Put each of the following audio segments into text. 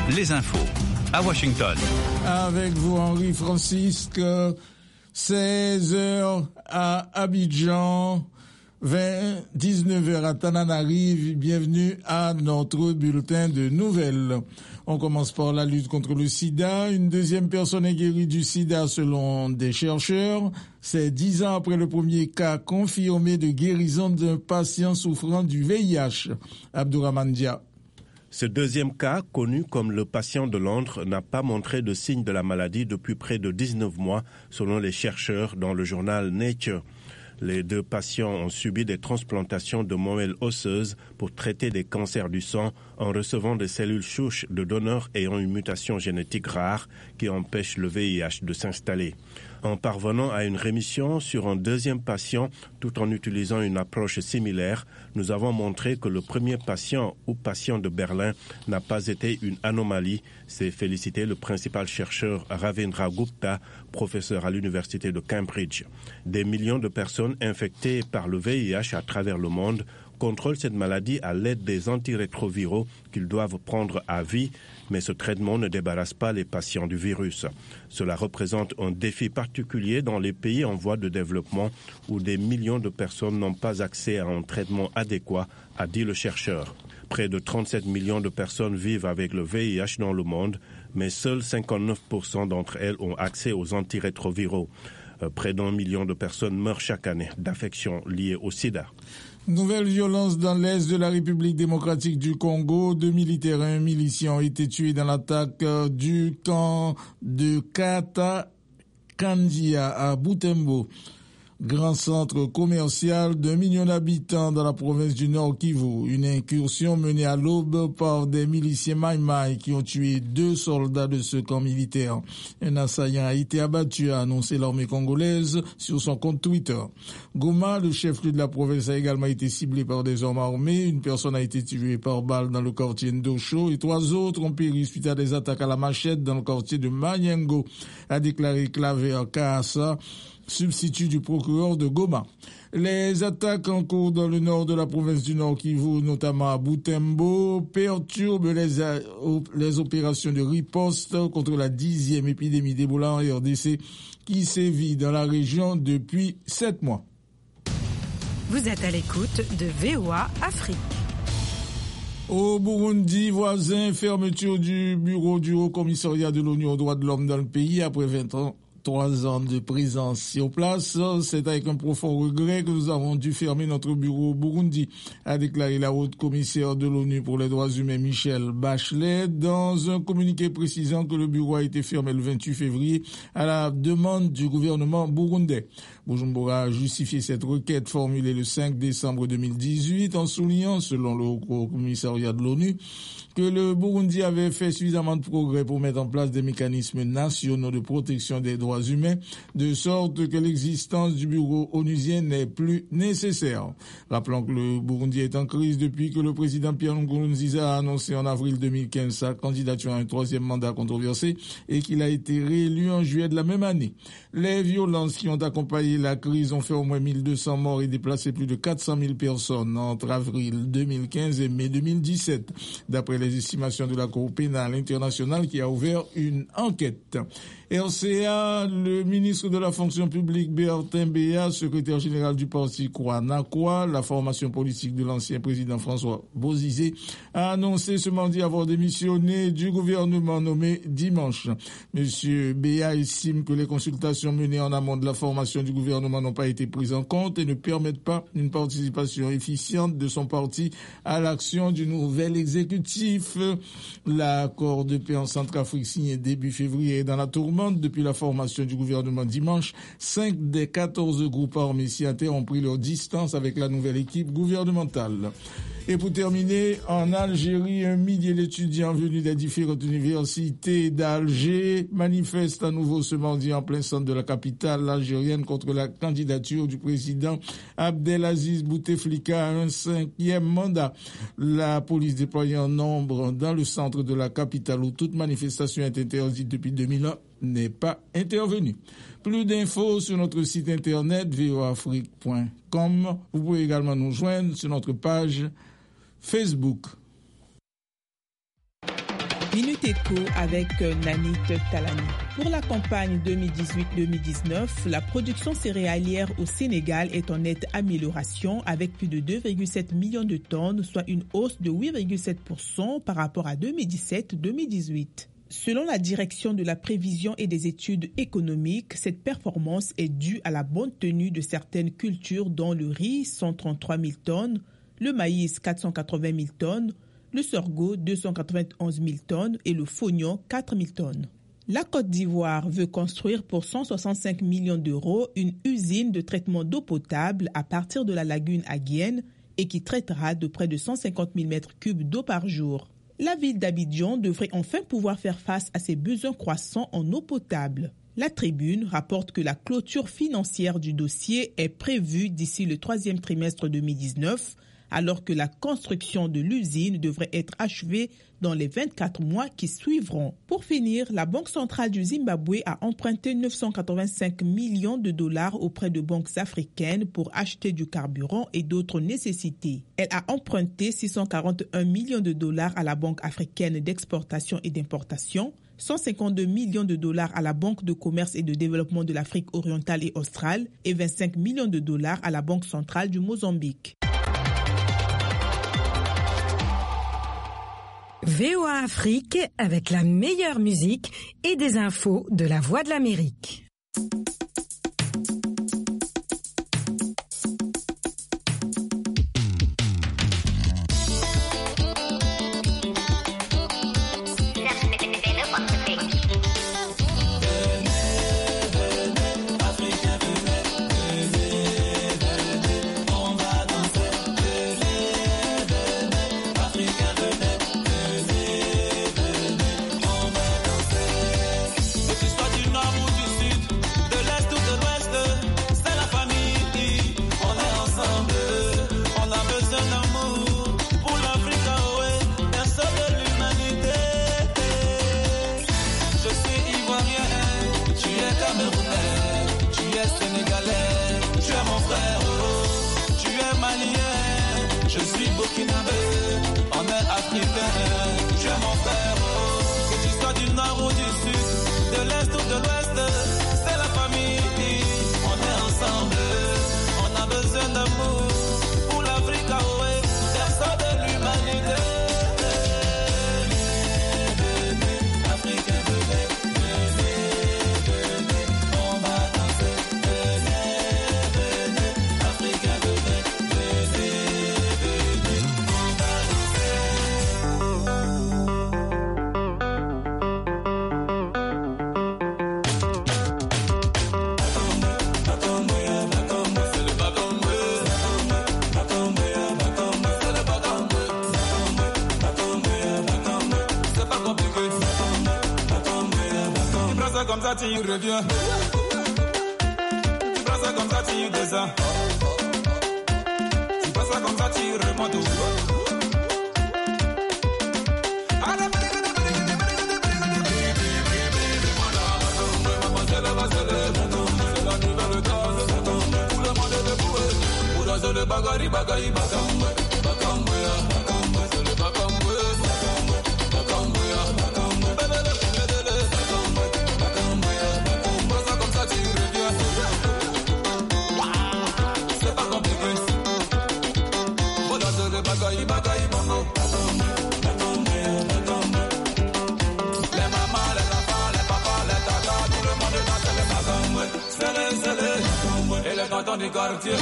les infos à Washington. Avec vous, Henri Francisque, 16h à Abidjan, 19h à Tananarive. Bienvenue à notre bulletin de nouvelles. On commence par la lutte contre le sida. Une deuxième personne est guérie du sida selon des chercheurs. C'est 10 ans après le premier cas confirmé de guérison d'un patient souffrant du VIH. Abdourahmane Dia. Ce deuxième cas, connu comme le patient de Londres, n'a pas montré de signes de la maladie depuis près de 19 mois, selon les chercheurs dans le journal Nature. Les deux patients ont subi des transplantations de moelle osseuse pour traiter des cancers du sang en recevant des cellules souches de donneurs ayant une mutation génétique rare qui empêche le VIH de s'installer. En parvenant à une rémission sur un deuxième patient, tout en utilisant une approche similaire, nous avons montré que le premier patient ou patient de Berlin n'a pas été une anomalie, s'est félicité le principal chercheur Ravindra Gupta, professeur à l'université de Cambridge. Des millions de personnes infectées par le VIH à travers le monde contrôlent cette maladie à l'aide des antirétroviraux qu'ils doivent prendre à vie, mais ce traitement ne débarrasse pas les patients du virus. Cela représente un défi particulier dans les pays en voie de développement où des millions de personnes n'ont pas accès à un traitement adéquat, a dit le chercheur. Près de 37 millions de personnes vivent avec le VIH dans le monde, mais seuls 59% d'entre elles ont accès aux antirétroviraux. Près d'1 million de personnes meurent chaque année d'affections liées au sida. Nouvelle violence dans l'est de la République démocratique du Congo. 2 militaires et un milicien ont été tués dans l'attaque du camp de Katakandia à Butembo. Grand centre commercial d'1 million d'habitants dans la province du Nord Kivu. Une incursion menée à l'aube par des miliciens Maïmaï qui ont tué 2 soldats de ce camp militaire. Un assaillant a été abattu, a annoncé l'armée congolaise sur son compte Twitter. Goma, le chef-lieu de la province, a également été ciblé par des hommes armés. Une personne a été tuée par balle dans le quartier Ndosho et 3 autres ont péri suite à des attaques à la machette dans le quartier de Manyengo, a déclaré Claver Kaassa, substitut du procureur de Goma. Les attaques en cours dans le nord de la province du Nord Kivu, notamment à Butembo, perturbent les opérations de riposte contre la 10e épidémie d'Ebola en RDC qui sévit dans la région depuis 7 mois. Vous êtes à l'écoute de VOA Afrique. Au Burundi, voisin, fermeture du bureau du Haut-Commissariat de l'ONU aux droits de l'homme dans le pays après 3 ans de présence sur place. C'est avec un profond regret que nous avons dû fermer notre bureau au Burundi, a déclaré la haute commissaire de l'ONU pour les droits humains Michelle Bachelet dans un communiqué précisant que le bureau a été fermé le 28 février à la demande du gouvernement burundais. Bujumbura a justifié cette requête formulée le 5 décembre 2018 en soulignant, selon le Haut Commissariat de l'ONU, que le Burundi avait fait suffisamment de progrès pour mettre en place des mécanismes nationaux de protection des droits humains, de sorte que l'existence du bureau onusien n'est plus nécessaire. Rappelons que le Burundi est en crise depuis que le président Pierre Nkurunziza a annoncé en avril 2015 sa candidature à un 3e mandat controversé et qu'il a été réélu en juillet de la même année. Les violences qui ont accompagné la crise ont fait au moins 1200 morts et déplacé plus de 400 000 personnes entre avril 2015 et mai 2017, d'après les estimations de la Cour pénale internationale qui a ouvert une enquête. RCA, le ministre de la fonction publique Bertin Béa, secrétaire général du parti Kouanakwa, la formation politique de l'ancien président François Bozizé, a annoncé ce mardi avoir démissionné du gouvernement nommé dimanche. Monsieur Béa estime que les consultations menées en amont de la formation du gouvernement n'ont pas été prises en compte et ne permettent pas une participation efficiente de son parti à l'action du nouvel exécutif. L'accord de paix en Centrafrique signé début février est dans la tourmente depuis la formation du gouvernement dimanche. 5 des 14 groupes armés signataires ont pris leur distance avec la nouvelle équipe gouvernementale. Et pour terminer, en Algérie, 1 millier d'étudiants venus des différentes universités d'Alger manifestent à nouveau ce mardi en plein centre de la capitale algérienne contre la candidature du président Abdelaziz Bouteflika à un 5e mandat. La police déployée en nombre dans le centre de la capitale où toute manifestation est interdite depuis 2001 n'est pas intervenue. Plus d'infos sur notre site internet voafrique.com. Vous pouvez également nous joindre sur notre page Facebook. Minute Éco avec Nanit Talani. Pour la campagne 2018-2019, la production céréalière au Sénégal est en nette amélioration avec plus de 2,7 millions de tonnes, soit une hausse de 8,7% par rapport à 2017-2018. Selon la direction de la prévision et des études économiques, cette performance est due à la bonne tenue de certaines cultures dont le riz, 133 000 tonnes, le maïs, 480 000 tonnes, le sorgho, 291 000 tonnes et le fognon, 4 000 tonnes. La Côte d'Ivoire veut construire pour 165 millions d'euros une usine de traitement d'eau potable à partir de la lagune Aguienne et qui traitera de près de 150 000 mètres cubes d'eau par jour. La ville d'Abidjan devrait enfin pouvoir faire face à ses besoins croissants en eau potable. La Tribune rapporte que la clôture financière du dossier est prévue d'ici le 3e trimestre 2019, alors que la construction de l'usine devrait être achevée dans les 24 mois qui suivront. Pour finir, la Banque centrale du Zimbabwe a emprunté 985 millions de dollars auprès de banques africaines pour acheter du carburant et d'autres nécessités. Elle a emprunté 641 millions de dollars à la Banque africaine d'exportation et d'importation, 152 millions de dollars à la Banque de commerce et de développement de l'Afrique orientale et australe et 25 millions de dollars à la Banque centrale du Mozambique. VOA Afrique avec la meilleure musique et des infos de la Voix de l'Amérique. Comme ça tu reviens. Tu prends ça comme ça tu descends. Tu prends ça comme ça tu remontes. Le bagari bagari bakamwe bakamwe bakamwe le bakamwe bakamwe bakamwe bakamwe bébé le bakamwe bakamwe bakamwe ça comme ça tu reviens c'est pas compliqué voilà le bagari bagari bongo bakamwe bakamwe bakamwe les mamans les enfants les papas les tatas tout le monde danse le bakamwe c'est et les cantons du quartier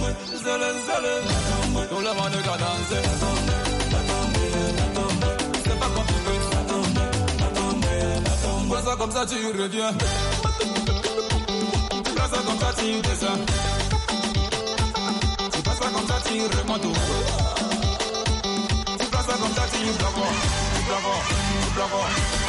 tout le monde doit danser. C'est pas compliqué. Fais ça comme ça tu reviens. Tu fais ça comme ça tu descends. Tu fais ça comme ça tu remontes. Tu fais ça comme ça tu plafond.